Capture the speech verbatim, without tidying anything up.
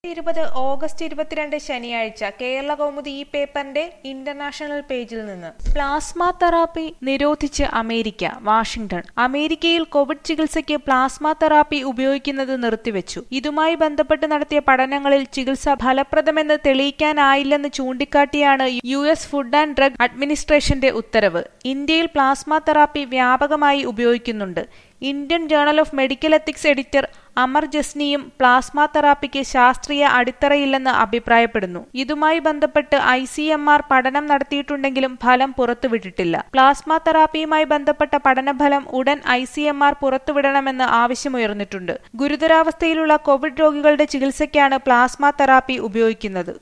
ഇരുപത് ഓഗസ്റ്റ് ഇരുപത്തിരണ്ട് ശനിയാഴ്ച കേരള കൗമുദി ഈ പേപ്പറിന്റെ ഇന്റർനാഷണൽ പേജിൽ നിന്ന് പ്ലാസ്മ തെറാപ്പി നിരോധിച്ച് അമേരിക്ക. വാഷിംഗ്ടൺ. അമേരിക്കയിൽ കോവിഡ് ചികിത്സയ്ക്ക് പ്ലാസ്മ തെറാപ്പി ഉപയോഗിക്കുന്നത് നിർത്തിവെച്ചു. ഇതുമായി ബന്ധപ്പെട്ട് നടത്തിയ പഠനങ്ങളിൽ ചികിത്സ ഫലപ്രദമെന്ന് തെളിയിക്കാനായില്ലെന്ന് ചൂണ്ടിക്കാട്ടിയാണ് U S food and drug അഡ്മിനിസ്ട്രേഷന്റെ ഉത്തരവ്. ഇന്ത്യയിൽ പ്ലാസ്മ തെറാപ്പി വ്യാപകമായി ഉപയോഗിക്കുന്നുണ്ട്. Indian journal of medical ethics editor Amar ജസ്നിയും പ്ലാസ്മ തെറാപ്പിക്ക് ശാസ്ത്രീയ അടിത്തറയില്ലെന്ന് അഭിപ്രായപ്പെടുന്നു. ഇതുമായി ബന്ധപ്പെട്ട് ഐ സി എം ആർ പഠനം നടത്തിയിട്ടുണ്ടെങ്കിലും ഫലം പുറത്തുവിട്ടിട്ടില്ല. പ്ലാസ്മ തെറാപ്പിയുമായി ബന്ധപ്പെട്ട പഠനഫലം ഉടൻ ഐ സി എം ആർ പുറത്തുവിടണമെന്ന് ആവശ്യമുയർന്നിട്ടുണ്ട്. ഗുരുതരാവസ്ഥയിലുള്ള കോവിഡ് രോഗികളുടെ ചികിത്സയ്ക്കാണ് പ്ലാസ്മ തെറാപ്പി ഉപയോഗിക്കുന്നത്.